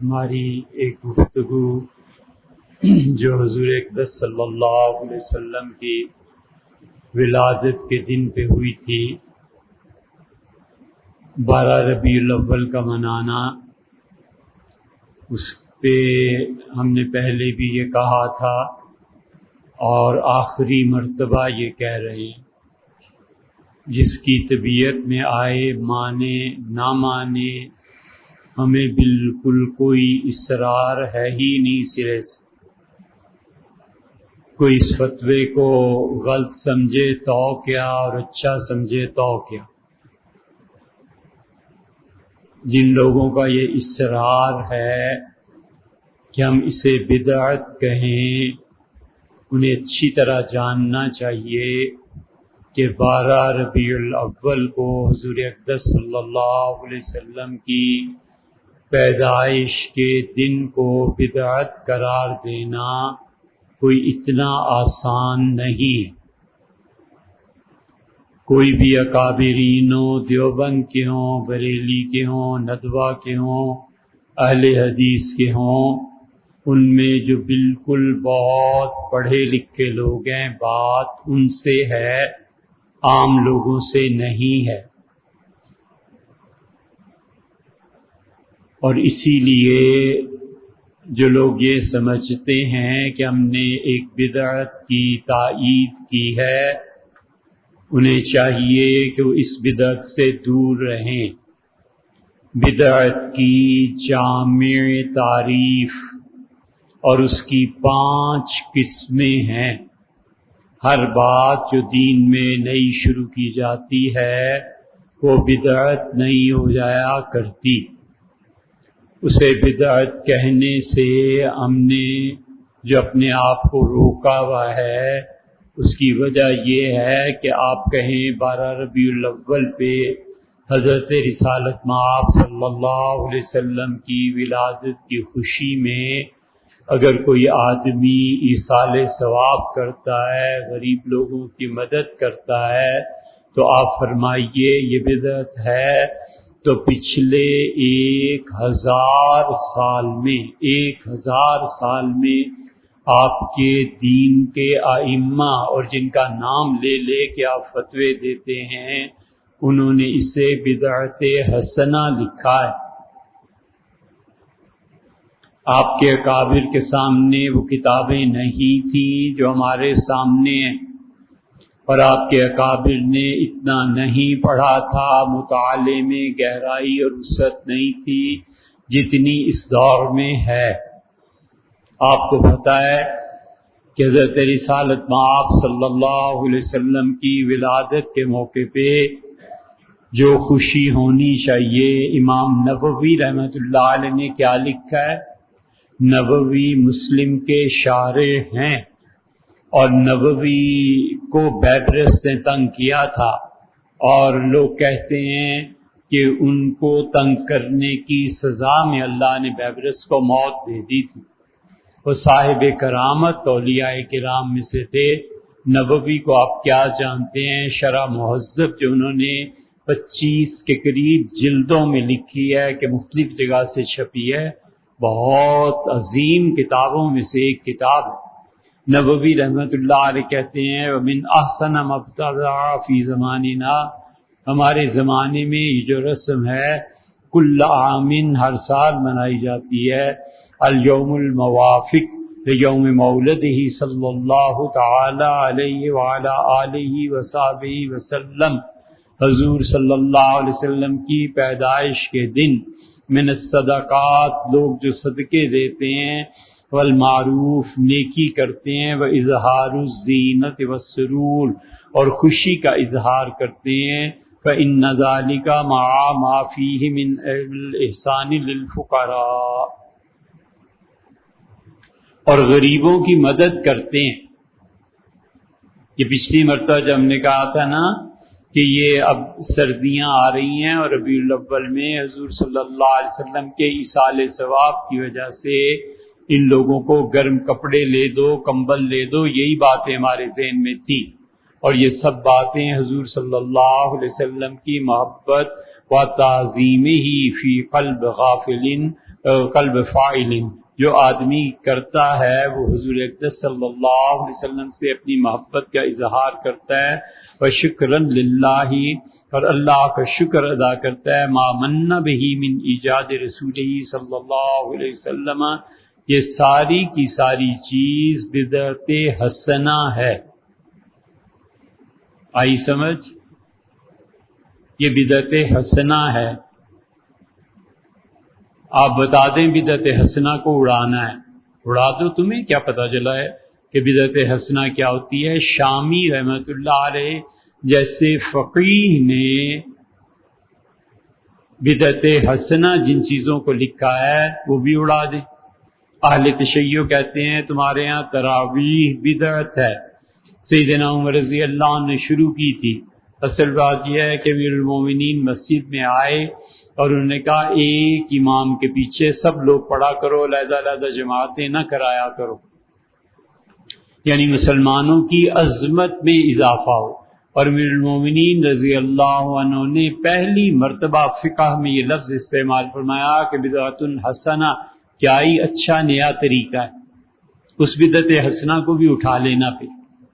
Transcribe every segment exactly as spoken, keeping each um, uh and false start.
ہماری ایک گفتگو جو حضور اقدس صلی اللہ علیہ وسلم کی ولادت کے دن پہ ہوئی تھی، بارہ ربیع الاول کا منانا، اس پہ ہم نے پہلے بھی یہ کہا تھا اور آخری مرتبہ یہ کہہ رہے ہیں، جس کی طبیعت میں آئے مانے نہ مانے، ہمیں بالکل کوئی اصرار ہے ہی نہیں سرے سے۔ کوئی اس فتوے کو غلط سمجھے تو کیا اور اچھا سمجھے تو کیا، جن لوگوں کا یہ اصرار ہے کہ ہم اسے بدعت کہیں، انہیں اچھی طرح جاننا چاہیے کہ بارہ ربیع الاول کو حضور اقدس صلی اللہ علیہ وسلم کی پیدائش کے دن کو بدعت قرار دینا کوئی اتنا آسان نہیں۔ کوئی بھی اکابرین ہوں، دیوبند کے ہوں، بریلی کے ہوں، ندوہ کے ہوں، اہل حدیث کے ہوں، ان میں جو بالکل بہت پڑھے لکھے لوگ ہیں، بات ان سے ہے، عام لوگوں سے نہیں ہے۔ اور اسی لیے جو لوگ یہ سمجھتے ہیں کہ ہم نے ایک بدعت کی تائید کی ہے، انہیں چاہیے کہ وہ اس بدعت سے دور رہیں۔ بدعت کی جامع تعریف اور اس کی پانچ قسمیں ہیں۔ ہر بات جو دین میں نئی شروع کی جاتی ہے وہ بدعت نہیں ہو جایا کرتی۔ اسے بدعت کہنے سے ہم نے جو اپنے آپ کو روکا ہوا ہے، اس کی وجہ یہ ہے کہ آپ کہیں بارہ ربیع الاول پہ حضرت رسالت مآب صلی اللہ علیہ وسلم کی ولادت کی خوشی میں اگر کوئی آدمی ایصال ثواب کرتا ہے، غریب لوگوں کی مدد کرتا ہے، تو آپ فرمائیے یہ بدعت ہے۔ تو پچھلے ایک ہزار سال میں ایک ہزار سال میں آپ کے دین کے ائمہ اور جن کا نام لے لے کے آپ فتوے دیتے ہیں، انہوں نے اسے بدعت حسنہ لکھا ہے۔ آپ کے اکابر کے سامنے وہ کتابیں نہیں تھیں جو ہمارے سامنے ہیں، اور آپ کے اکابر نے اتنا نہیں پڑھا تھا، مطالعے میں گہرائی اور وسعت نہیں تھی جتنی اس دور میں ہے۔ آپ کو پتہ ہے کہ حضرت رسالت مآب صلی اللہ علیہ وسلم کی ولادت کے موقع پہ جو خوشی ہونی چاہیے، امام نووی رحمۃ اللہ علیہ نے کیا لکھا ہے؟ نووی مسلم کے شارح ہیں، اور نووی کو بیبرس نے تنگ کیا تھا، اور لوگ کہتے ہیں کہ ان کو تنگ کرنے کی سزا میں اللہ نے بیبرس کو موت دے دی تھی۔ وہ صاحب کرامت اولیاء کرام میں سے تھے۔ نووی کو آپ کیا جانتے ہیں؟ شرح مہذب جو انہوں نے پچیس کے قریب جلدوں میں لکھی ہے کہ مختلف جگہ سے چھپی ہے، بہت عظیم کتابوں میں سے ایک کتاب ہے۔ نووی رحمۃ اللہ علیہ کہتے ہیں وَمِنْ أَحْسَنَ مَا ابْتَدَعَ فِي زَمَانِنَا، ہمارے زمانے میں یہ جو رسم ہے کل عام ہر سال منائی جاتی ہے، اليوم الموافق لیوم مولدہ صلی اللہ تعالی علیہ وعلی آلہ وصحبہ وسلم، حضور صلی اللہ علیہ وسلم کی پیدائش کے دن، من الصدقات لوگ جو صدقے دیتے ہیں، والمعروف نیکی کرتے ہیں، واظہار الزینت والسرور اور خوشی کا اظہار کرتے ہیں، فإن ذلک مع ما فیہ من الاحسان للفقراء، اور غریبوں کی مدد کرتے ہیں۔ یہ پچھلی مرتبہ جب ہم نے کہا تھا نا کہ یہ اب سردیاں آ رہی ہیں اور ربیع الاول میں حضور صلی اللہ علیہ وسلم کے ایصال ثواب کی وجہ سے ان لوگوں کو گرم کپڑے لے دو، کمبل لے دو، یہی باتیں ہمارے ذہن میں تھی، اور یہ سب باتیں حضور صلی اللہ علیہ وسلم کی محبت و تعظیم ہی فی قلب غافل قلب فاعل، جو آدمی کرتا ہے وہ حضور اقدس صلی اللہ علیہ وسلم سے اپنی محبت کا اظہار کرتا ہے، وشکرا للہ، اور اللہ کا شکر ادا کرتا ہے، ما من بہ من ایجاد رسولہ صلی اللہ علیہ وسلم، یہ ساری کی ساری چیز بدعت حسنہ ہے۔ آئی سمجھ؟ یہ بدعت حسنہ ہے۔ آپ بتا دیں بدعت حسنہ کو اڑانا ہے، اڑا دو، تمہیں کیا پتہ چلا ہے کہ بدعت حسنہ کیا ہوتی ہے؟ شامی رحمت اللہ علیہ جیسے فقیہ نے بدعت حسنہ جن چیزوں کو لکھا ہے وہ بھی اڑا دیں۔ اہل تشیع کہتے ہیں تمہارے ہاں تراویح بدعت ہے، سیدنا عمر رضی اللہ عنہ نے شروع کی تھی۔ اصل بات یہ ہے کہ امیر المومنین مسجد میں آئے اور انہوں نے کہا ایک امام کے پیچھے سب لوگ پڑھا کرو، علیحدہ علیحدہ جماعتیں نہ کرایا کرو، یعنی مسلمانوں کی عظمت میں اضافہ ہو۔ اور امیر المومنین رضی اللہ عنہ نے پہلی مرتبہ فقہ میں یہ لفظ استعمال فرمایا کہ بدعت حسنہ، کیا ہی اچھا نیا طریقہ ہے، اس بدعت حسنہ کو بھی اٹھا لینا پہ۔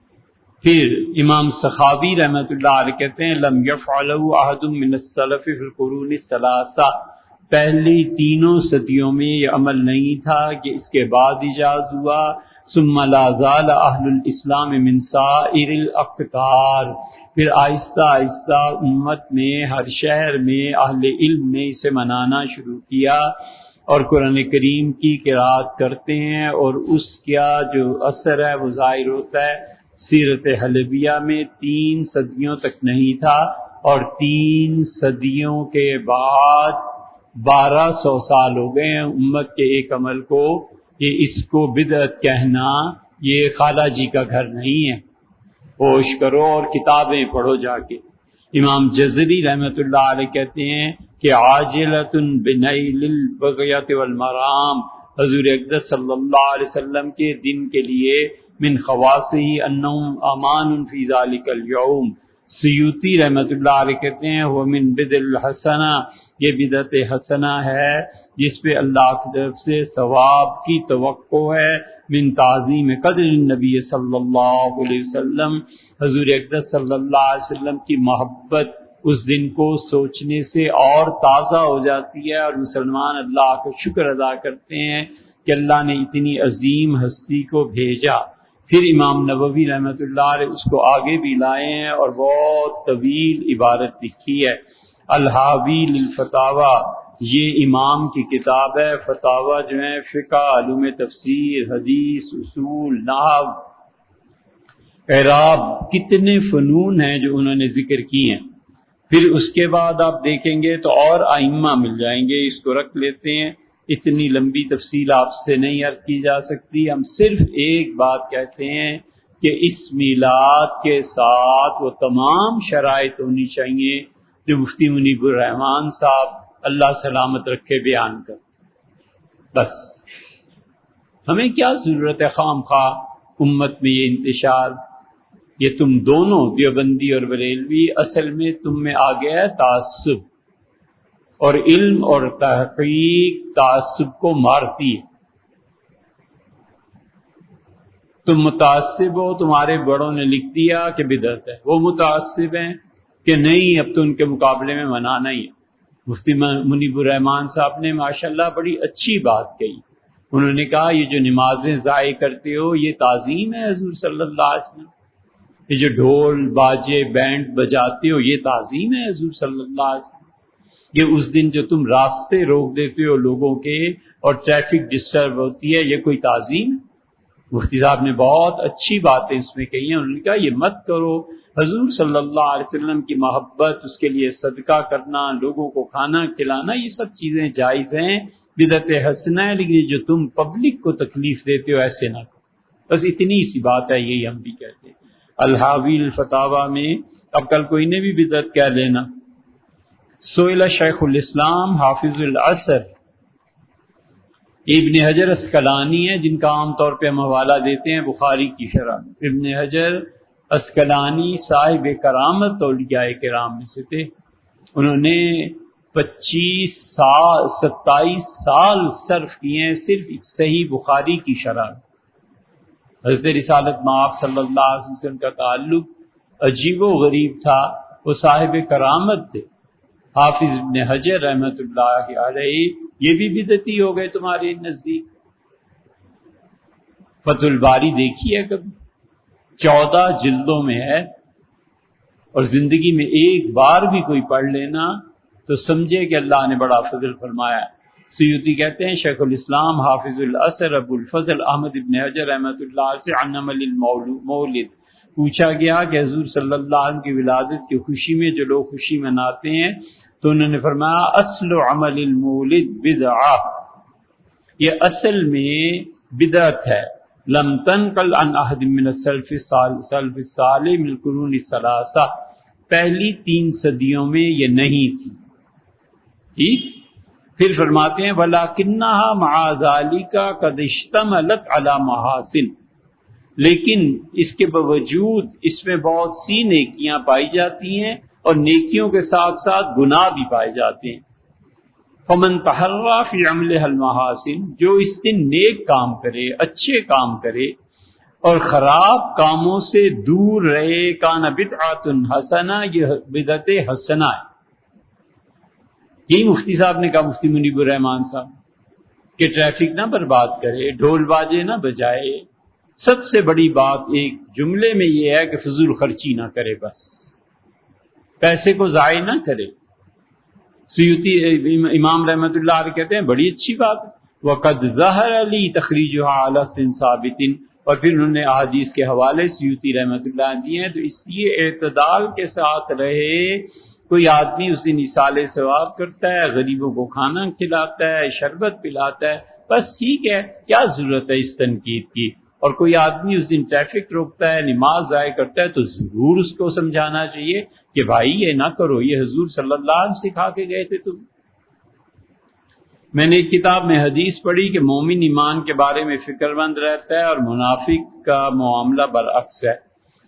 پھر امام سخاوی رحمۃ اللہ علیہ کہتے ہیں لم یفعلہ احد من السلف فی القرون الثلاثہ، پہلی تینوں صدیوں میں یہ عمل نہیں تھا کہ اس کے بعد ایجاد ہوا۔ ثم لا زال اہل الاسلام من سائر الاقطار، پھر آہستہ آہستہ امت میں ہر شہر میں اہل علم نے اسے منانا شروع کیا اور قرآن کریم کی قرأت کرتے ہیں، اور اس کا جو اثر ہے وہ ظاہر ہوتا ہے۔ سیرت حلبیہ میں تین صدیوں تک نہیں تھا، اور تین صدیوں کے بعد بارہ سو سال ہو گئے ہیں امت کے ایک عمل کو۔ یہ اس کو بدعت کہنا یہ خالہ جی کا گھر نہیں ہے، ہوش کرو اور کتابیں پڑھو جا کے۔ امام جزری رحمۃ اللہ علیہ کہتے ہیں کہ عاجلۃ بنیل البغیۃ والمرام، حضور اقدس صلی اللہ علیہ وسلم کے دن کے لیے من خواصہ انہم امان فی ذلک الیوم۔ سیوطی رحمۃ اللہ علیہ کہتے ہیں وہ من بدع الحسنہ، یہ بدعت حسنہ ہے جس پہ اللہ کی طرف سے ثواب کی توقع ہے، من تعظیم قدر النبی صلی اللہ علیہ وسلم، حضور اقدس صلی اللہ علیہ وسلم کی محبت اس دن کو سوچنے سے اور تازہ ہو جاتی ہے، اور مسلمان اللہ کا شکر ادا کرتے ہیں کہ اللہ نے اتنی عظیم ہستی کو بھیجا۔ پھر امام نووی رحمۃ اللہ علیہ اس کو آگے بھی لائے ہیں اور بہت طویل عبارت لکھی ہے۔ الحاوی للفتاوی، یہ امام کی کتاب ہے۔ فتاوی جو ہیں فقہ، علوم تفسیر، حدیث، اصول، نحو، اعراب، کتنے فنون ہیں جو انہوں نے ذکر کی ہیں۔ پھر اس کے بعد آپ دیکھیں گے تو اور ائمہ مل جائیں گے، اس کو رکھ لیتے ہیں، اتنی لمبی تفصیل آپ سے نہیں عرض کی جا سکتی۔ ہم صرف ایک بات کہتے ہیں کہ اس میلاد کے ساتھ وہ تمام شرائط ہونی چاہیے جو مفتی منیب الرحمان صاحب اللہ سلامت رکھے بیان کر۔ بس ہمیں کیا ضرورت ہے خام خواہ امت میں یہ انتشار؟ یہ تم دونوں دیوبندی اور بریلوی اصل میں تم میں آ گیا ہے تعصب، اور علم اور تحقیق تعصب کو مارتی ہے۔ تم متعصب ہو، تمہارے بڑوں نے لکھ دیا کہ بدعت ہے، وہ متعصب ہیں کہ نہیں اب تو ان کے مقابلے میں منانا ہی ہے۔ مفتی منیب الرحمان صاحب نے ماشاءاللہ بڑی اچھی بات کہی، انہوں نے کہا یہ جو نمازیں ضائع کرتے ہو یہ تعظیم ہے حضور صلی اللہ علیہ وسلم، یہ جو ڈھول باجے بینڈ بجاتے ہو یہ تعظیم ہے حضور صلی اللہ علیہ وسلم، یہ اس دن جو تم راستے روک دیتے ہو لوگوں کے اور ٹریفک ڈسٹرب ہوتی ہے یہ کوئی تعظیم ہے؟ مفتی صاحب نے بہت اچھی باتیں اس میں کہی ہیں۔ انہوں نے کہا یہ مت کرو، حضور صلی اللہ علیہ وسلم کی محبت، اس کے لیے صدقہ کرنا، لوگوں کو کھانا کھلانا، یہ سب چیزیں جائز ہیں، بدعت حسنہ ہے، لیکن جو تم پبلک کو تکلیف دیتے ہو ایسے نہ کرو۔ بس اتنی سی بات ہے، یہی ہم بھی کہتے ہیں۔ الحاوی الفتاوی میں اب کل کوئی نے بھی بدعت کہہ لینا۔ سئل شیخ الاسلام حافظ العصر، ابن حجر اسقلانی ہے جن کا عام طور پہ ہم حوالہ دیتے ہیں بخاری کی شرح میں۔ ابن حجر اسقلانی صاحب کرامت اولیاء کرام میں سے تھے، انہوں نے پچیس سال ستائیس سال صرف کیے ہیں صرف ایک صحیح بخاری کی شرح۔ حضرت رسالت مآب صلی اللہ علیہ وسلم کا تعلق عجیب و غریب تھا، وہ صاحب کرامت تھے۔ حافظ ابن حجر رحمۃ اللہ علیہ یہ بھی بدعتی ہو گئے تمہارے نزدیک۔ فتح الباری دیکھی ہے کبھی؟ چودہ جلدوں میں ہے، اور زندگی میں ایک بار بھی کوئی پڑھ لینا تو سمجھے کہ اللہ نے بڑا فضل فرمایا۔ سیوطی کہتے ہیں شیخ الاسلام حافظ العصر ابو الفضل احمد ابن حجر رحمۃ اللہ سے عن عمل المولد پوچھا گیا کہ حضور صلی اللہ علیہ وسلم کی ولادت کی خوشی میں جو لوگ خوشی مناتے ہیں تو انہوں نے فرمایا اصل عمل المولد بدعہ، یہ اصل میں بدعت ہے۔ لم تنقل عن احد من السلف الصالح من القرون الثلاثہ، پہلی تین صدیوں میں یہ نہیں تھی۔ ٹھیک، پھر فرماتے ہیں وَلَكِنَّهَا مَعَ ذَلِكَ قَدْ اشْتَمَلَتْ عَلَى مَحَاسِنٍ، لیکن اس کے باوجود اس میں بہت سی نیکیاں پائی جاتی ہیں اور نیکیوں کے ساتھ ساتھ گناہ بھی پائے جاتے ہیں۔ فَمَن تَحَرَّى فِي عَمْلِهَا الْمَحَاسِنِ، جو اس دن نیک کام کرے، اچھے کام کرے اور خراب کاموں سے دور رہے، کان بدعۃ حسنہ، یہ بدعت حسنہ ہے۔ یہی مفتی صاحب نے کہا، مفتی منیب الرحمان صاحب، کہ ٹریفک نہ برباد کرے، ڈھول باجے نہ بجائے، سب سے بڑی بات ایک جملے میں یہ ہے کہ فضول خرچی نہ کرے، بس پیسے کو ضائع نہ کرے۔ سیوطی امام رحمۃ اللہ علیہ کہتے ہیں بڑی اچھی بات ہے، وَقَدْ ظَهَرَ لِي تَخْرِيجُهَا عَلَى اصْلٍ ثَابِتٍ، اور پھر انہوں نے احادیث کے حوالے سیوطی رحمۃ اللہ دیے ہیں۔ تو اس لیے اعتدال کے ساتھ رہے، کوئی آدمی اس دن ایصال ثواب کرتا ہے، غریبوں کو کھانا کھلاتا ہے، شربت پلاتا ہے، بس ٹھیک ہے، کیا ضرورت ہے اس تنقید کی؟ اور کوئی آدمی اس دن ٹریفک روکتا ہے، نماز ضائع کرتا ہے، تو ضرور اس کو سمجھانا چاہیے کہ بھائی یہ نہ کرو، یہ حضور صلی اللہ علیہ وسلم سکھا کے گئے تھے تم۔ میں نے ایک کتاب میں حدیث پڑھی کہ مومن ایمان کے بارے میں فکر مند رہتا ہے اور منافق کا معاملہ برعکس ہے۔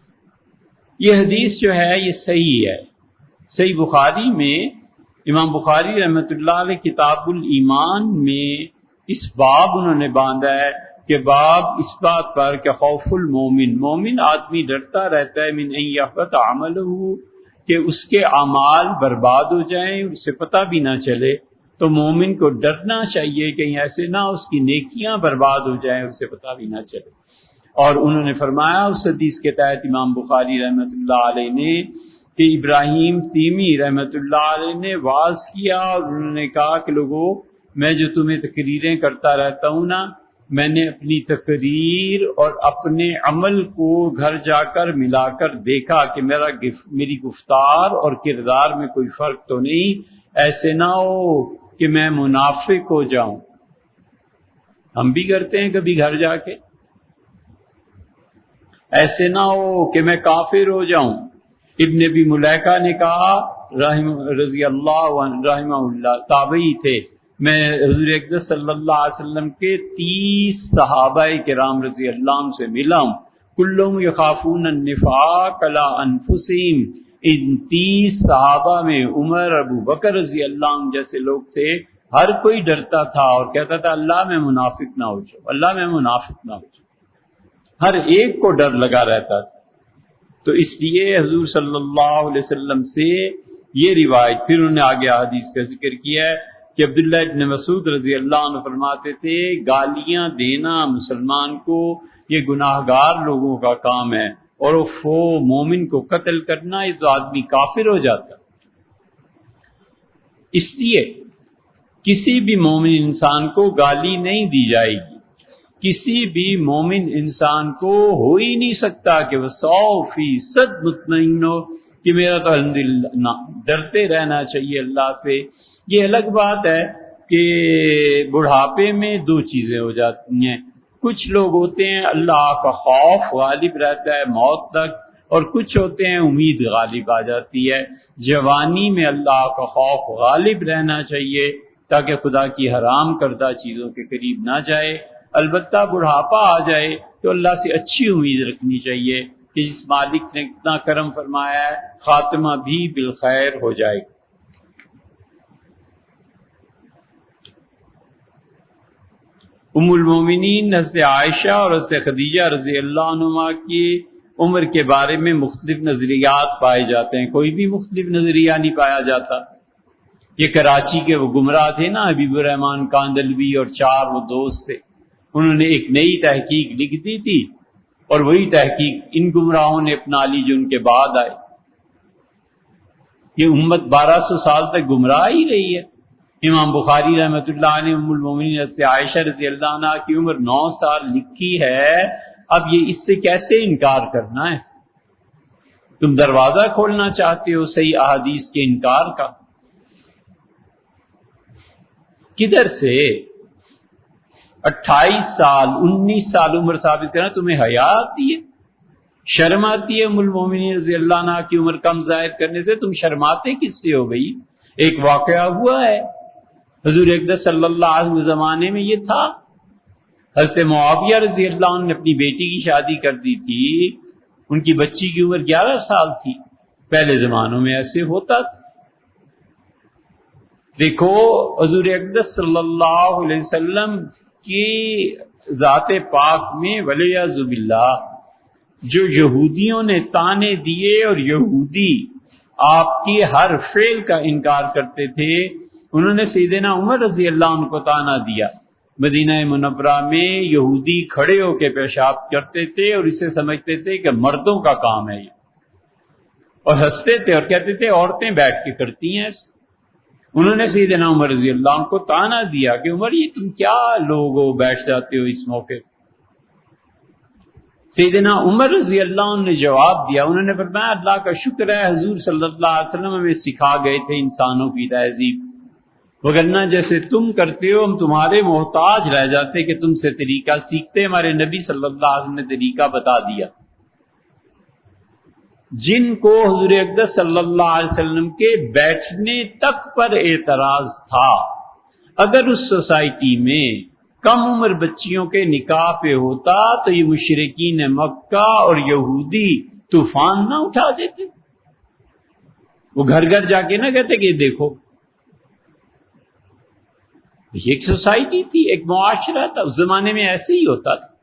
یہ حدیث جو ہے یہ صحیح ہے، صحیح بخاری میں امام بخاری رحمۃ اللہ علیہ کتاب الایمان میں اس باب انہوں نے باندھا ہے کہ باب اس بات پر کہ خوف المومن، مومن آدمی ڈرتا رہتا ہے من ان یحبط عملہ، کہ اس کے اعمال برباد ہو جائیں، اسے پتہ بھی نہ چلے۔ تو مومن کو ڈرنا چاہیے کہ ایسے نہ اس کی نیکیاں برباد ہو جائیں، اسے پتہ بھی نہ چلے۔ اور انہوں نے فرمایا اس حدیث کے تحت امام بخاری رحمۃ اللہ علیہ نے کہ ابراہیم تیمی رحمۃ اللہ علیہ نے واعظ کیا اور انہوں نے کہا کہ لوگوں، میں جو تمہیں تقریریں کرتا رہتا ہوں نا، میں نے اپنی تقریر اور اپنے عمل کو گھر جا کر ملا کر دیکھا کہ میرا میری گفتار اور کردار میں کوئی فرق تو نہیں، ایسے نہ ہو کہ میں منافق ہو جاؤں۔ ہم بھی کرتے ہیں کبھی گھر جا کے، ایسے نہ ہو کہ میں کافر ہو جاؤں۔ ابن ابی ملیکہ نے کہا رضی اللہ عنہ رحمہ اللہ، تابعی تھے، میں حضور اقدس صلی اللہ علیہ وسلم کے تیس صحابہ کرام رضی اللہ عنہ سے ملا ہوں، کلہم یخافون النفاق علی انفسہم، ان تیس صحابہ میں عمر، ابو بکر رضی اللہ عنہ جیسے لوگ تھے، ہر کوئی ڈرتا تھا اور کہتا تھا اللہ میں منافق نہ ہو جاؤں، اللہ میں منافق نہ ہو جاؤں، ہر ایک کو ڈر لگا رہتا تھا۔ تو اس لیے حضور صلی اللہ علیہ وسلم سے یہ روایت، پھر انہوں نے آگے حدیث کا ذکر کیا ہے کہ عبداللہ ابن مسعود رضی اللہ عنہ فرماتے تھے گالیاں دینا مسلمان کو یہ گناہ گار لوگوں کا کام ہے، اور وہ مومن کو قتل کرنا یہ تو آدمی کافر ہو جاتا۔ اس لیے کسی بھی مومن انسان کو گالی نہیں دی جائے گی، کسی بھی مومن انسان کو ہو ہی نہیں سکتا کہ وہ سو فیصد مطمئن ہو کہ میرا تو الحمدللہ، ڈرتے رہنا چاہیے اللہ سے۔ یہ الگ بات ہے کہ بڑھاپے میں دو چیزیں ہو جاتی ہیں، کچھ لوگ ہوتے ہیں اللہ کا خوف غالب رہتا ہے موت تک، اور کچھ ہوتے ہیں امید غالب آ جاتی ہے۔ جوانی میں اللہ کا خوف غالب رہنا چاہیے تاکہ خدا کی حرام کردہ چیزوں کے قریب نہ جائے۔ البتہ بڑھاپا آ جائے تو اللہ سے اچھی امید رکھنی چاہیے کہ جس مالک نے اتنا کرم فرمایا ہے خاتمہ بھی بالخیر ہو جائے گا۔ ام المومنین حضرت عائشہ اور حضرت خدیجہ رضی اللہ عنہما کی عمر کے بارے میں مختلف نظریات پائے جاتے ہیں، کوئی بھی مختلف نظریہ نہیں پایا جاتا۔ یہ کراچی کے وہ گمراہ تھے نا، حبیب الرحمان کاندلوی اور چار وہ دوست تھے، انہوں نے ایک نئی تحقیق لکھ دی تھی اور وہی تحقیق ان گمراہوں نے اپنا لی جو ان کے بعد آئے۔ یہ امت بارہ سو سال تک گمراہ ہی رہی ہے۔ امام بخاری رحمۃ اللہ علیہ ام المومنین حضرت عائشہ رضی اللہ عنہا کی عمر نو سال لکھی ہے، اب یہ اس سے کیسے انکار کرنا ہے؟ تم دروازہ کھولنا چاہتے ہو صحیح احادیث کے انکار کا؟ کدھر سے اٹھائیس سال انیس سال عمر ثابت کرنا تمہیں حیا آتی ہے؟ شرم آتی ہے ام المومنین رضی اللہ عنہ کی عمر کم ظاہر کرنے سے؟ تم شرماتے کس سے ہو گئی؟ ایک واقعہ ہوا ہے حضور اقدس صلی اللہ علیہ وسلم زمانے میں، یہ تھا حضرت معاویہ رضی اللہ عنہ نے اپنی بیٹی کی شادی کر دی تھی، ان کی بچی کی عمر گیارہ سال تھی۔ پہلے زمانوں میں ایسے ہوتا تھا۔ دیکھو حضور اقدس صلی اللہ علیہ وسلم کی ذات پاک میں ولیعذ باللہ جو یہودیوں نے طعنے دیے اور یہودی آپ کی ہر فعل کا انکار کرتے تھے، انہوں نے سیدنا عمر رضی اللہ عنہ کو طعنہ دیا۔ مدینہ منورہ میں یہودی کھڑے ہو کے پیشاب کرتے تھے اور اسے سمجھتے تھے کہ مردوں کا کام ہے یہ، اور ہنستے تھے اور کہتے تھے عورتیں بیٹھ کے کرتی ہیں۔ انہوں نے سیدنا عمر رضی اللہ عنہ کو طعنہ دیا کہ عمر یہ تم کیا لوگ ہو بیٹھ جاتے ہو اس موقع۔ سیدنا عمر رضی اللہ عنہ نے جواب دیا، انہوں نے فرمایا اللہ کا شکر ہے حضور صلی اللہ علیہ وسلم ہمیں سکھا گئے تھے انسانوں کی تہذیب، وگرنہ جیسے تم کرتے ہو ہم تمہارے محتاج رہ جاتے کہ تم سے طریقہ سیکھتے۔ ہمارے نبی صلی اللہ علیہ وسلم نے طریقہ بتا دیا۔ جن کو حضور اقدس صلی اللہ علیہ وسلم کے بیٹھنے تک پر اعتراض تھا، اگر اس سوسائٹی میں کم عمر بچیوں کے نکاح پہ ہوتا تو یہ مشرکین مکہ اور یہودی طوفان نہ اٹھا دیتے؟ وہ گھر گھر جا کے نہ کہتے کہ دیکھو، یہ ایک سوسائٹی تھی، ایک معاشرہ تھا، اس زمانے میں ایسے ہی ہوتا تھا۔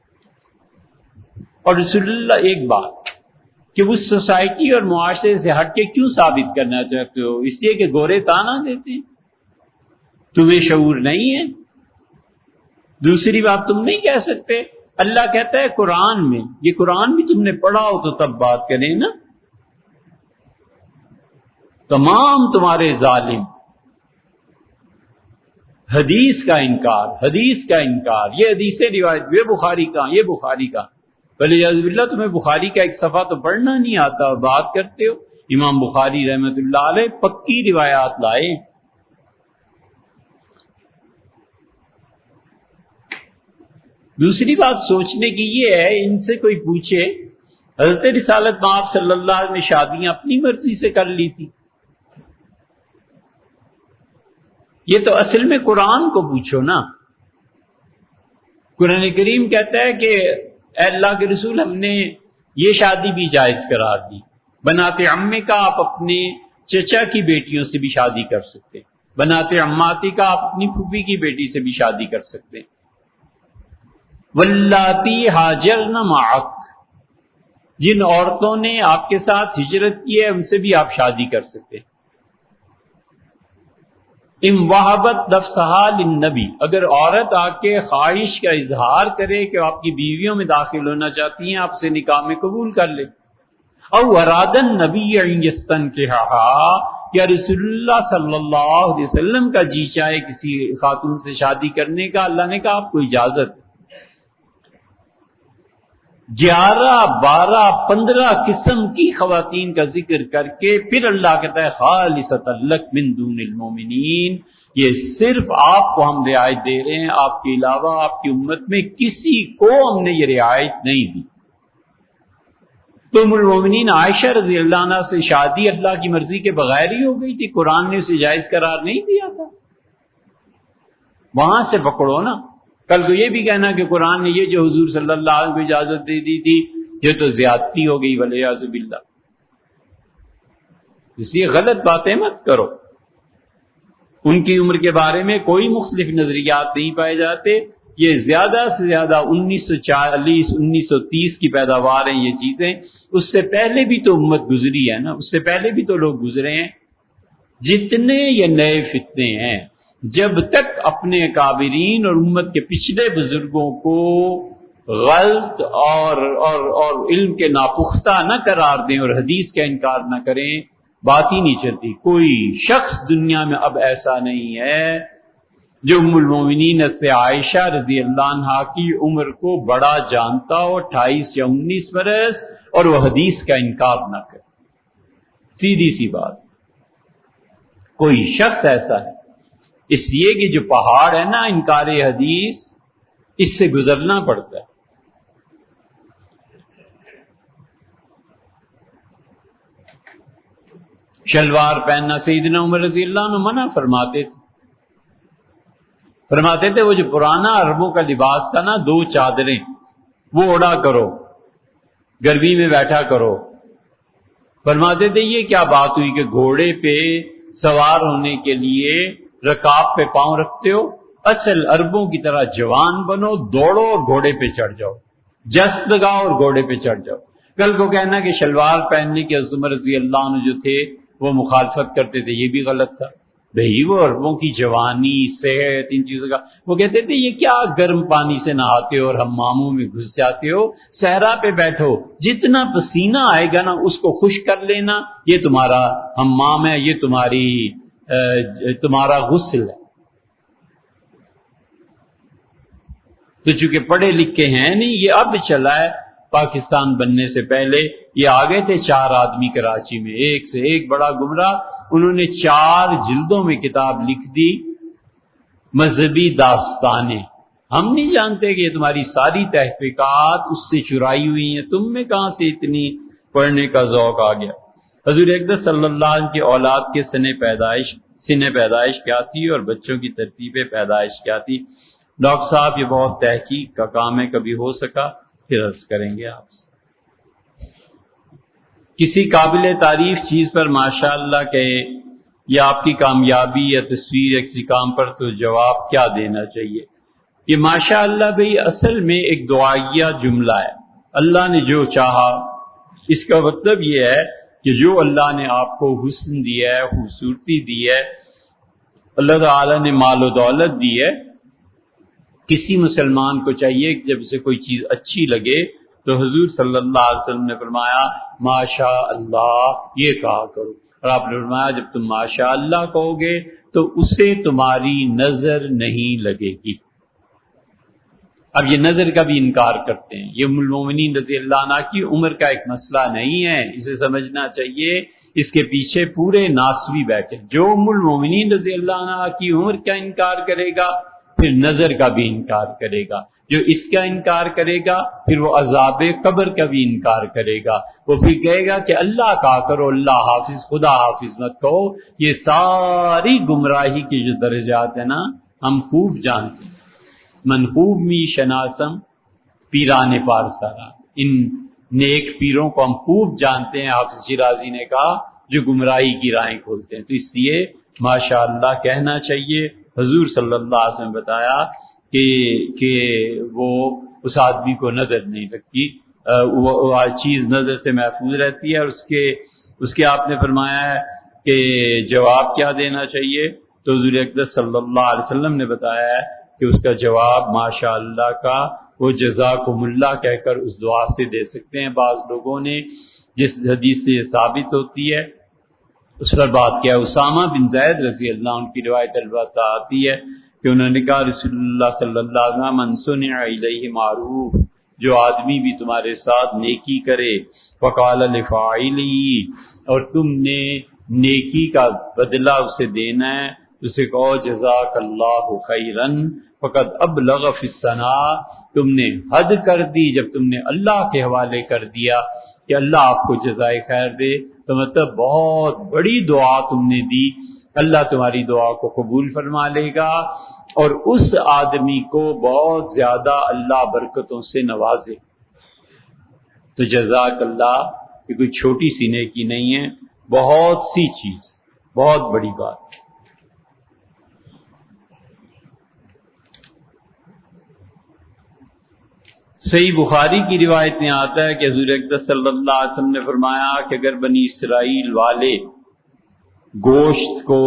اور رسول اللہ ایک بات کہ اس سوسائٹی اور معاشرے سے ہٹ کے کیوں ثابت کرنا چاہتے ہو؟ اس لیے کہ گورے طعنہ دیتے ہیں، تمہیں شعور نہیں ہے۔ دوسری بات تم نہیں کہہ سکتے، اللہ کہتا ہے قرآن میں، یہ قرآن بھی تم نے پڑھا ہو تو تب بات کریں نا۔ تمام تمہارے ظالم حدیث کا انکار، حدیث کا انکار، یہ حدیثیں روایت، یہ بخاری کا، یہ بخاری کا، ولیعذ باللہ تمہیں بخاری کا ایک صفحہ تو پڑھنا نہیں آتا اور بات کرتے ہو۔ امام بخاری رحمۃ اللہ علیہ پکی روایات لائے۔ دوسری بات سوچنے کی یہ ہے، ان سے کوئی پوچھے حضرت رسالت مآب صلی اللہ علیہ وسلم نے شادیاں اپنی مرضی سے کر لی تھی؟ یہ تو اصل میں قرآن کو پوچھو نا۔ قرآن کریم کہتا ہے کہ اے اللہ کے رسول ہم نے یہ شادی بھی جائز قرار دی، بنات عمے کا آپ اپنے چچا کی بیٹیوں سے بھی شادی کر سکتے، بنات عماتی کا آپ اپنی پھوپھی کی بیٹی سے بھی شادی کر سکتے، واللاتی ہاجرن معک، جن عورتوں نے آپ کے ساتھ ہجرت کی ہے ان سے بھی آپ شادی کر سکتے۔ ام وہبت نفسہا للنبی، اگر عورت آ کے خواہش کا اظہار کرے کہ آپ کی بیویوں میں داخل ہونا چاہتی ہیں، آپ سے نکاح میں قبول کر لے۔ او اراد النبی ان یستنکحھا، یا رسول اللہ صلی اللہ علیہ وسلم کا جی چاہے کسی خاتون سے شادی کرنے کا، اللہ نے کہا آپ کو اجازت۔ گیارہ بارہ پندرہ قسم کی خواتین کا ذکر کر کے پھر اللہ کہتا ہے خالصۃ لک من دون المومنین، یہ صرف آپ کو ہم رعایت دے رہے ہیں، آپ کے علاوہ آپ کی امت میں کسی کو ہم نے یہ رعایت نہیں دی۔ تو ام المومنین عائشہ رضی اللہ عنہ سے شادی اللہ کی مرضی کے بغیر ہی ہو گئی تھی، قرآن نے اسے جائز قرار نہیں دیا تھا۔ وہاں سے پکڑو نا۔ کل کو یہ بھی کہنا کہ قرآن نے یہ جو حضور صلی اللہ علیہ وسلم کو اجازت دے دی تھی یہ تو زیادتی ہو گئی والعیاذ باللہ۔ اس لیے غلط باتیں مت کرو۔ ان کی عمر کے بارے میں کوئی مختلف نظریات نہیں پائے جاتے، یہ زیادہ سے زیادہ انیس سو چالیس انیس سو تیس کی پیداوار ہیں یہ چیزیں. اس سے پہلے بھی تو امت گزری ہے نا، اس سے پہلے بھی تو لوگ گزرے ہیں. جتنے یہ نئے فتنے ہیں، جب تک اپنے اکابرین اور امت کے پچھلے بزرگوں کو غلط اور اور اور علم کے ناپختہ نہ قرار دیں اور حدیث کا انکار نہ کریں، بات ہی نہیں چلتی. کوئی شخص دنیا میں اب ایسا نہیں ہے جو ام المومنین سے عائشہ رضی اللہ عنہا کی عمر کو بڑا جانتا ہو، اٹھائیس یا انیس برس، اور وہ حدیث کا انکار نہ کرے. سیدھی سی بات، کوئی شخص ایسا ہے. اس لیے کہ جو پہاڑ ہے نا انکار حدیث، اس سے گزرنا پڑتا ہے. شلوار پہننا سیدنا عمر رضی اللہ عنہ منع فرماتے تھے. فرماتے تھے وہ جو پرانا عربوں کا لباس تھا نا، دو چادریں وہ اڑا کرو، گرمی میں بیٹھا کرو. فرماتے تھے یہ کیا بات ہوئی کہ گھوڑے پہ سوار ہونے کے لیے رکاب پہ پاؤں رکھتے ہو؟ اصل عربوں کی طرح جوان بنو، دوڑو اور گھوڑے پہ چڑھ جاؤ، جس لگاؤ اور گھوڑے پہ چڑھ جاؤ. کل کو کہنا کہ شلوار پہننے کے حضرت عمر رضی اللہ عنہ جو تھے وہ مخالفت کرتے تھے، یہ بھی غلط تھا. بھئی وہ عربوں کی جوانی، صحت، ان چیزوں کا وہ کہتے تھے یہ کیا گرم پانی سے نہاتے ہو اور حماموں میں گھس جاتے ہو، صحرا پہ بیٹھو، جتنا پسینہ آئے گا نا اس کو خشک کر لینا، یہ تمہارا حمام ہے، یہ تمہاری تمہارا غسل ہے. تو چونکہ پڑھے لکھے ہیں نہیں، یہ اب چلا ہے. پاکستان بننے سے پہلے یہ آ گئے تھے چار آدمی کراچی میں، ایک سے ایک بڑا گمراہ. انہوں نے چار جلدوں میں کتاب لکھ دی، مذہبی داستانیں. ہم نہیں جانتے کہ یہ تمہاری ساری تحقیقات اس سے چرائی ہوئی ہیں، تم میں کہاں سے اتنی پڑھنے کا ذوق آ گیا. حضور اقدس صلی اللہ علیہ وسلم کی اولاد کے سن پیدائش سن پیدائش کیا تھی اور بچوں کی ترتیب پیدائش کیا تھی؟ ڈاکٹر صاحب یہ بہت تحقیق کا کام ہے، کبھی ہو سکا پھر عرض کریں گے آپ سے. کسی قابل تعریف چیز پر ماشاءاللہ کہے یا آپ کی کامیابی یا تصویر یا کسی کام پر، تو جواب کیا دینا چاہیے؟ یہ ماشاءاللہ بھئی اصل میں ایک دعائیہ جملہ ہے. اللہ نے جو چاہا، اس کا مطلب یہ ہے کہ جو اللہ نے آپ کو حسن دیا ہے، خوبصورتی دی ہے، اللہ تعالی نے مال و دولت دی ہے، کسی مسلمان کو چاہیے کہ جب اسے کوئی چیز اچھی لگے تو حضور صلی اللہ علیہ وسلم نے فرمایا ماشاء اللہ یہ کہا کرو. اور آپ نے فرمایا جب تم ماشاء اللہ کہو گے تو اسے تمہاری نظر نہیں لگے گی. اب یہ نظر کا بھی انکار کرتے ہیں. یہ ام المومنین رضی اللہ عنہ کی عمر کا ایک مسئلہ نہیں ہے، اسے سمجھنا چاہیے. اس کے پیچھے پورے ناسوی بیٹھے. جو ام المومنین رضی اللہ عنہ کی عمر کا انکار کرے گا پھر نظر کا بھی انکار کرے گا. جو اس کا انکار کرے گا پھر وہ عذاب قبر کا بھی انکار کرے گا. وہ پھر کہے گا کہ اللہ کہا کرو، اللہ حافظ، خدا حافظ مت کہو. یہ ساری گمراہی کے جو درجات ہیں نا ہم خوب جانتے ہیں. من خوب می شناسم پیران پارسارا، ان نیک پیروں کو ہم خوب جانتے ہیں. حافظ شیرازی نے کہا جو گمراہی کی راہیں کھولتے ہیں. تو اس لیے ماشاءاللہ کہنا چاہیے. حضور صلی اللہ علیہ وسلم نے بتایا کہ کہ وہ اس آدمی کو نظر نہیں لگتی، وہ چیز نظر سے محفوظ رہتی ہے. اور اس کے اس کے آپ نے فرمایا ہے کہ جواب کیا دینا چاہیے، تو حضور اقدس صلی اللہ علیہ وسلم نے بتایا ہے کہ اس کا جواب ماشاء اللہ کا وہ جزاکم اللہ کہہ کر اس دعا سے دے سکتے ہیں. بعض لوگوں نے جس حدیث سے یہ ثابت ہوتی ہے اس پر بات کیا. اسامہ بن زید رضی اللہ عنہ کی روایت البتہ آتی ہے کہ انہوں نے کہا رسول اللہ صلی اللہ علیہ وسلم من صنع الیہ معروف، جو آدمی بھی تمہارے ساتھ نیکی کرے، فقال لفاعلی، اور تم نے نیکی کا بدلہ اسے دینا ہے، اسے کہو جزاک اللہ خیرن فقد ابلغ فی الثناء، تم نے حد کر دی جب تم نے اللہ کے حوالے کر دیا کہ اللہ آپ کو جزائے خیر دے. تو مطلب بہت بڑی دعا تم نے دی، اللہ تمہاری دعا کو قبول فرما لے گا اور اس آدمی کو بہت زیادہ اللہ برکتوں سے نوازے. تو جزاک اللہ یہ کوئی چھوٹی سی نیکی نہیں ہے، بہت سی چیز، بہت بڑی بات. صحیح بخاری کی روایت میں آتا ہے کہ حضور اقدس صلی اللہ علیہ وسلم نے فرمایا کہ اگر بنی اسرائیل والے گوشت کو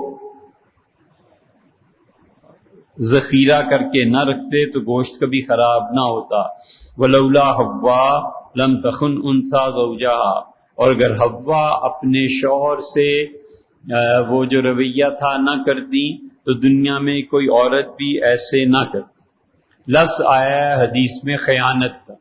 ذخیرہ کر کے نہ رکھتے تو گوشت کبھی خراب نہ ہوتا. ولولا حوا لم تخن انثى زوجها، اور اگر حوا اپنے شوہر سے وہ جو رویہ تھا نہ کرتی تو دنیا میں کوئی عورت بھی ایسے نہ کرتی. لفظ آیا ہے حدیث میں خیانت کا.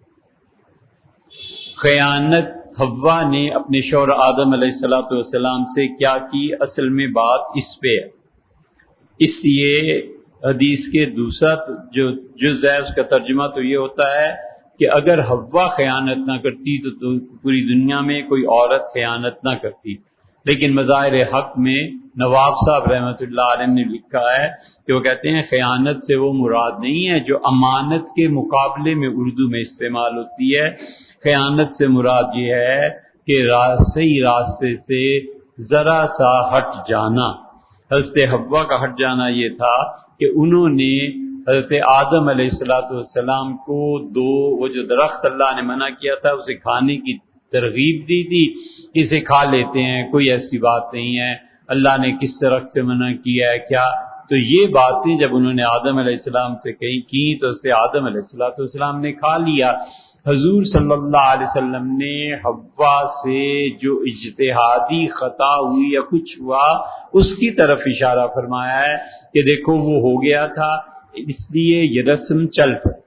خیانت حوا نے اپنے شوہر آدم علیہ الصلوۃ والسلام سے کیا کی، اصل میں بات اس پہ ہے. اس لیے حدیث کے دوسرا جو جز ہے اس کا ترجمہ تو یہ ہوتا ہے کہ اگر حوا خیانت نہ کرتی تو پوری دنیا میں کوئی عورت خیانت نہ کرتی. لیکن مظاہر حق میں نواب صاحب رحمۃ اللہ علیہ نے لکھا ہے کہ وہ کہتے ہیں خیانت سے وہ مراد نہیں ہے جو امانت کے مقابلے میں اردو میں استعمال ہوتی ہے. خیانت سے مراد یہ ہے کہ صحیح راستے سے ذرا سا ہٹ جانا. حضرت حوا کا ہٹ جانا یہ تھا کہ انہوں نے حضرت آدم علیہ الصلوۃ والسلام کو دو وہ جو درخت اللہ نے منع کیا تھا اسے کھانے کی ترغیب دی تھی، اسے کھا لیتے ہیں، کوئی ایسی بات نہیں ہے، اللہ نے کس درخت سے منع کیا ہے کیا. تو یہ باتیں جب انہوں نے آدم علیہ السلام سے کہیں کی تو اس سے آدم علیہ الصلوۃ والسلام نے کھا لیا. حضور صلی اللہ علیہ وسلم نے حوا سے جو اجتہادی خطا ہوئی یا کچھ ہوا اس کی طرف اشارہ فرمایا ہے کہ دیکھو وہ ہو گیا تھا اس لیے یہ رسم چل پڑی.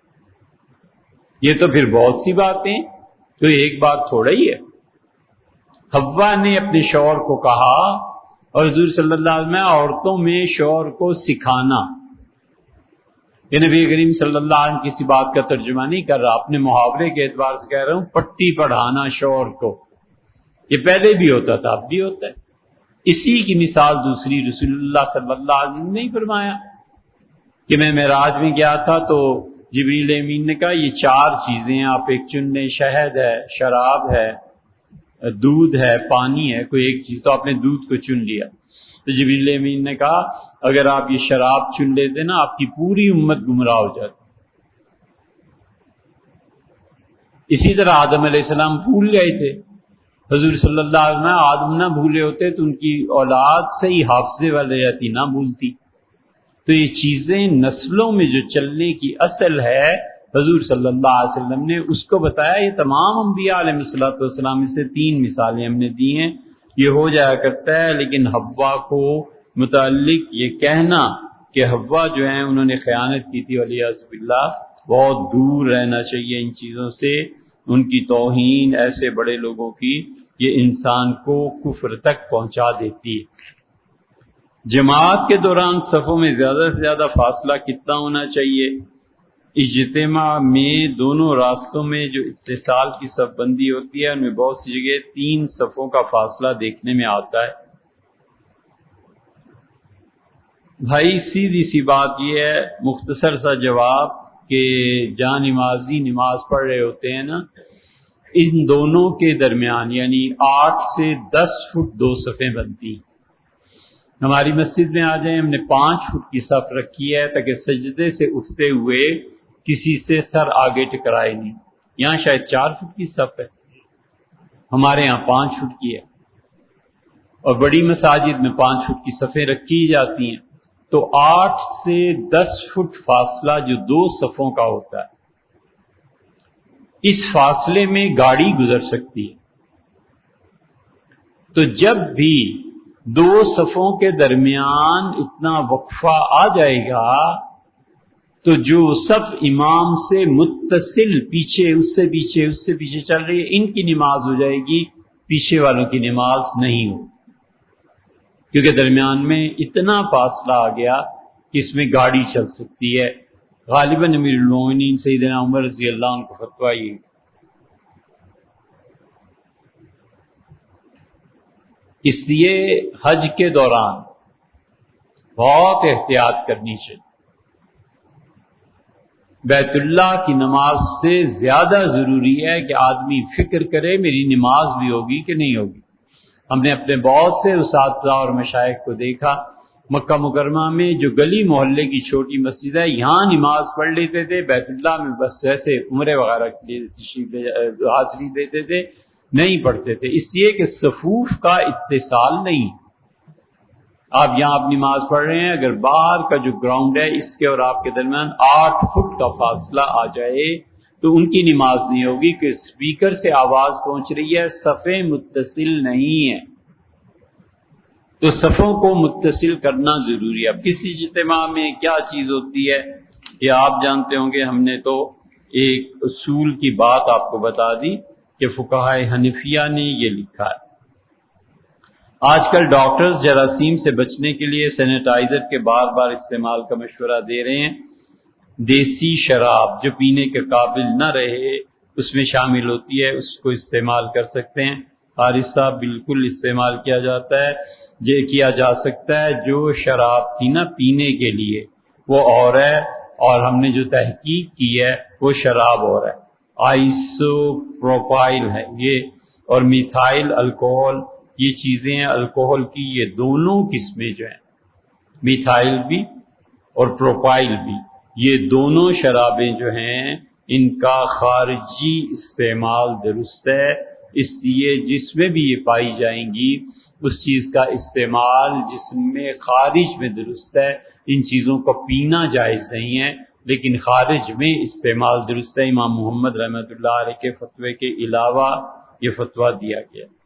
یہ تو پھر بہت سی باتیں، تو ایک بات تھوڑا ہی ہے. حوا نے اپنے شوہر کو کہا، اور حضور صلی اللہ علیہ وسلم عورتوں میں شوہر کو سکھانا، یہ نبی کریم صلی اللہ علیہ وسلم کسی بات کا ترجمہ نہیں کر رہا، اپنے محاورے کے اعتبار سے کہہ رہا ہوں، پٹی پڑھانا شوہر کو. یہ پہلے بھی ہوتا تھا، اب بھی ہوتا ہے. اسی کی مثال دوسری رسول اللہ صلی اللہ علیہ وسلم نے نہیں فرمایا کہ میں معراج میں گیا تھا تو جبریل امین نے کہا یہ چار چیزیں ہیں آپ ایک چن لیں، شہد ہے، شراب ہے، دودھ ہے، پانی ہے، کوئی ایک چیز. تو آپ نے دودھ کو چن لیا. تو جبریل امین نے کہا اگر آپ یہ شراب چن لیتے نا آپ کی پوری امت گمراہ ہو جاتی. اسی طرح آدم علیہ السلام بھول گئے تھے. حضور صلی اللہ علیہ وسلم آدم نہ بھولے ہوتے تو ان کی اولاد صحیح حافظے والے رہتی، نہ بھولتی. تو یہ چیزیں نسلوں میں جو چلنے کی اصل ہے حضور صلی اللہ علیہ وسلم نے اس کو بتایا. یہ تمام انبیاء علیہ الصلوۃ والسلام میں سے تین مثالیں ہم نے دی ہیں. یہ ہو جایا کرتا ہے، لیکن حوا کو متعلق یہ کہنا کہ حوا جو ہیں انہوں نے خیانت کی تھی ولیعذ باللہ، بہت دور رہنا چاہیے ان چیزوں سے. ان کی توہین ایسے بڑے لوگوں کی یہ انسان کو کفر تک پہنچا دیتی ہے. جماعت کے دوران صفوں میں زیادہ سے زیادہ فاصلہ کتنا ہونا چاہیے؟ اجتماع میں دونوں راستوں میں جو اتصال کی صف بندی ہوتی ہے ان میں بہت سی جگہ تین صفوں کا فاصلہ دیکھنے میں آتا ہے. بھائی سیدھی سی بات یہ ہے، مختصر سا جواب کہ جہاں نمازی نماز پڑھ رہے ہوتے ہیں نا ان دونوں کے درمیان یعنی آٹھ سے دس فٹ دو صفیں بنتی. ہماری مسجد میں آ جائیں، ہم نے پانچ فٹ کی صف رکھی ہے تاکہ سجدے سے اٹھتے ہوئے کسی سے سر آگے ٹکرائے نہیں. یہاں شاید چار فٹ کی صف ہے، ہمارے یہاں پانچ فٹ کی ہے، اور بڑی مساجد میں پانچ فٹ کی صفیں رکھی جاتی ہیں. تو آٹھ سے دس فٹ فاصلہ جو دو صفوں کا ہوتا ہے، اس فاصلے میں گاڑی گزر سکتی ہے. تو جب بھی دو صفوں کے درمیان اتنا وقفہ آ جائے گا تو جو صف امام سے متصل پیچھے اس سے پیچھے اس سے پیچھے چل رہی ہے ان کی نماز ہو جائے گی، پیچھے والوں کی نماز نہیں ہو، کیونکہ درمیان میں اتنا فاصلہ آ گیا کہ اس میں گاڑی چل سکتی ہے. غالباً امیر المومنین سیدنا عمر رضی اللہ عنہ کو فتویٰ یہ. اس لیے حج کے دوران بہت احتیاط کرنی چاہیے. بیت اللہ کی نماز سے زیادہ ضروری ہے کہ آدمی فکر کرے میری نماز بھی ہوگی کہ نہیں ہوگی. ہم نے اپنے بہت سے اساتذہ اور مشائخ کو دیکھا مکہ مکرمہ میں جو گلی محلے کی چھوٹی مسجد ہے یہاں نماز پڑھ لیتے تھے، بیت اللہ میں بس ویسے عمرے وغیرہ کے لیے تشریف حاضری دیتے تھے، نہیں پڑھتے تھے، اس لیے کہ صفوف کا اتصال نہیں۔ آپ یہاں آپ نماز پڑھ رہے ہیں، اگر باہر کا جو گراؤنڈ ہے اس کے اور آپ کے درمیان آٹھ فٹ کا فاصلہ آ جائے تو ان کی نماز نہیں ہوگی کہ اسپیکر سے آواز پہنچ رہی ہے، صفیں متصل نہیں ہیں، تو صفوں کو متصل کرنا ضروری ہے۔ اب کسی اجتماع میں کیا چیز ہوتی ہے یہ آپ جانتے ہوں گے، ہم نے تو ایک اصول کی بات آپ کو بتا دی کہ فقہاء حنفیہ نے یہ لکھا ہے۔ آج کل ڈاکٹرز جراثیم سے بچنے کے لیے سینیٹائزر کے بار بار استعمال کا مشورہ دے رہے ہیں۔ دیسی شراب جو پینے کے قابل نہ رہے اس میں شامل ہوتی ہے، اس کو استعمال کر سکتے ہیں۔ حارث صاحب بالکل استعمال کیا جاتا ہے، یہ کیا جا سکتا ہے۔ جو شراب تھی نا پینے کے لیے وہ اور ہے، اور ہم نے جو تحقیق کی ہے وہ شراب اور ہے، آئسو پروپائل ہے یہ، اور میتھائل الکوہول، یہ چیزیں ہیں الکوہل کی، یہ دونوں قسمیں جو ہیں میتھائل بھی اور پروپائل بھی، یہ دونوں شرابیں جو ہیں ان کا خارجی استعمال درست ہے، اس لیے جس میں بھی یہ پائی جائیں گی اس چیز کا استعمال جسم میں خارج میں درست ہے۔ ان چیزوں کو پینا جائز نہیں ہے لیکن خارج میں استعمال درست ہے۔ امام محمد رحمۃ اللہ علیہ کے فتوے کے علاوہ یہ فتویٰ دیا گیا۔